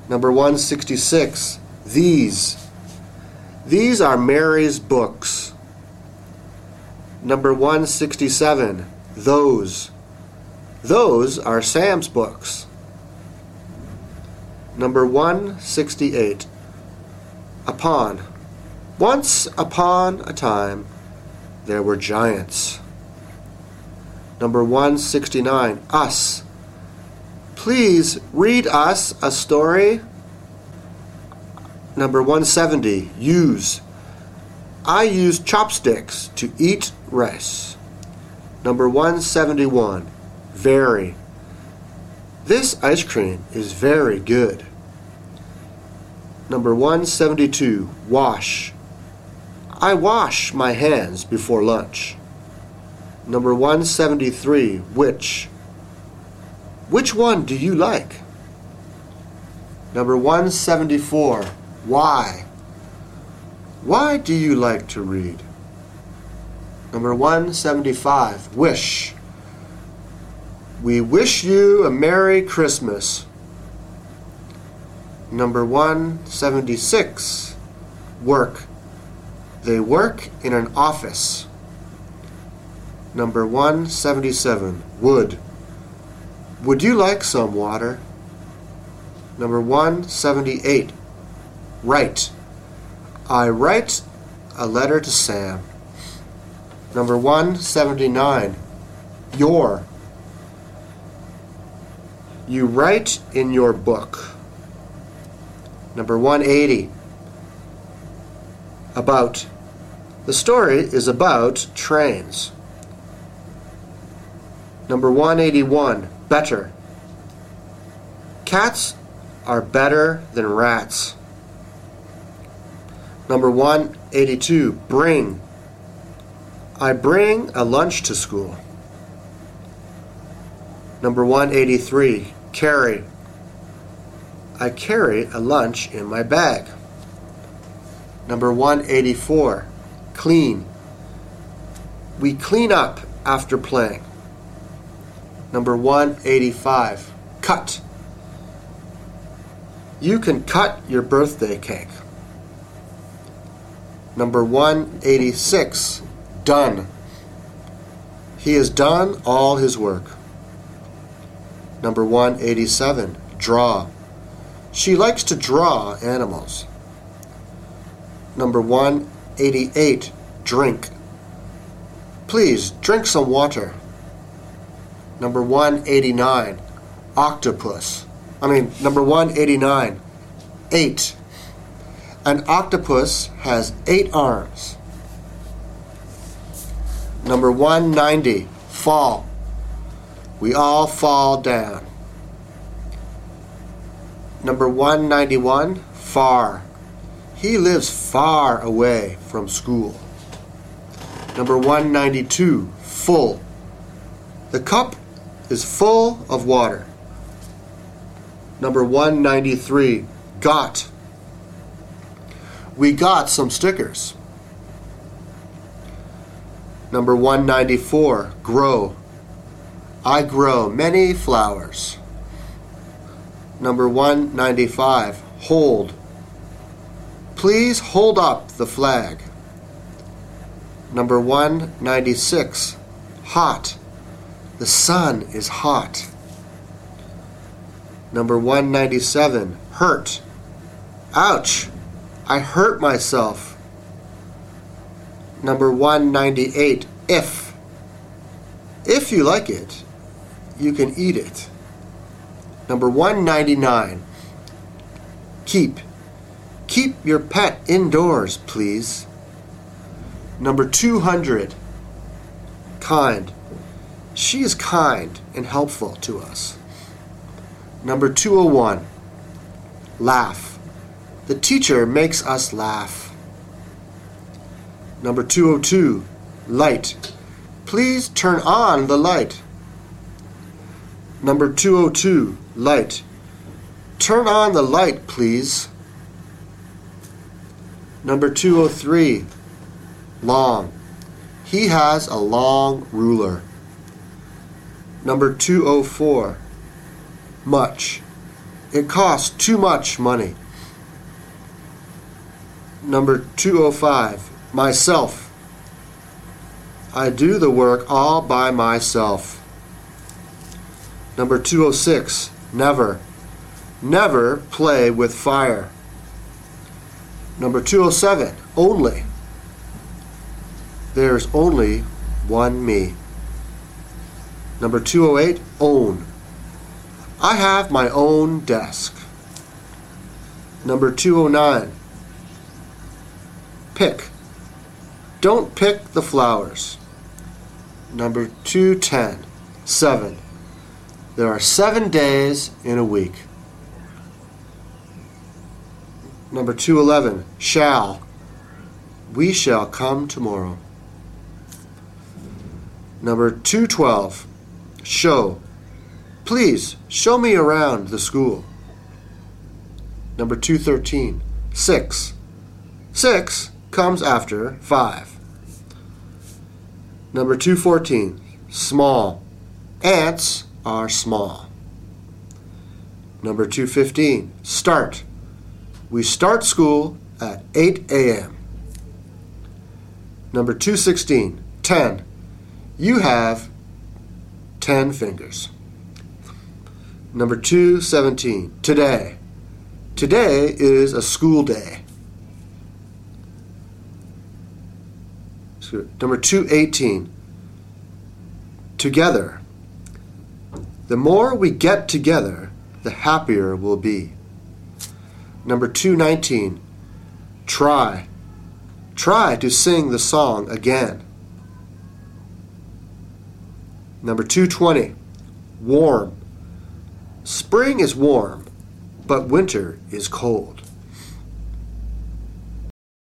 Number 166, these. These are Mary's books. Number 167, those. Those are Sam's books. Number 168, upon. Once upon a time, there were giants. Number 169, us. Please read us a story. Number 170, use. I use chopsticks to eat rice. Number 171, very. This ice cream is very good. Number 172, wash. I wash my hands before lunch. Number 173, which. Which one do you like? Number 174, why. Why do you like to read? Number 175, wish. We wish you a Merry Christmas. Number 176, work. They work in an office. Number 177, wood. Would you like some water? Number 178, write. I write a letter to Sam. Number 179, your. You write in your book. Number 180, about. The story is about trains. Number 181, better. Cats are better than rats. Number 182, bring. I bring a lunch to school. Number 183, carry. I carry a lunch in my bag. Number 184, clean. We clean up after playing. Number 185, cut. You can cut your birthday cake. Number 186, done. He has done all his work. Number 187, draw. She likes to draw animals. Number 188, drink. Please drink some water. Number 189, octopus. Number 189, 8. An octopus has 8 arms. Number 190, fall. We all fall down. Number 191, far. He lives far away from school. Number 192, full. The cup is full of water. Number 193, got. We got some stickers. Number 194, grow. I grow many flowers. Number 195, hold. Please hold up the flag. Number 196, hot. The sun is hot. Number 197, hurt. Ouch! I hurt myself. Number 198, if. If you like it, you can eat it. Number 199, keep. Keep your pet indoors, please. Number 200, kind. She is kind and helpful to us. Number 201, laugh. The teacher makes us laugh. Number 202, light. Please turn on the light. Number 202, light. Turn on the light, please. Number 203, long. He has a long ruler. Number 204, much. It costs too much money. Number 205, myself. I do the work all by myself. Number 206, never. Never play with fire. Number 207, only. There's only one me. Number 208, own. I have my own desk. Number 209, pick. Don't pick the flowers. Number 210, 7. There are 7 days in a week. Number 211, shall. We shall come tomorrow. Number 212, show. Please show me around the school. Number 213, 6. 6 comes after 5. Number 214, small. Ants are small. Number 215, start. We start school at 8 a.m. Number 216, 10. You have 10 fingers. Number 217, today. Today is a school day. Number 218, together. The more we get together, the happier we'll be. Number 219, try. Try to sing the song again. Number 220, warm. Spring is warm, but winter is cold.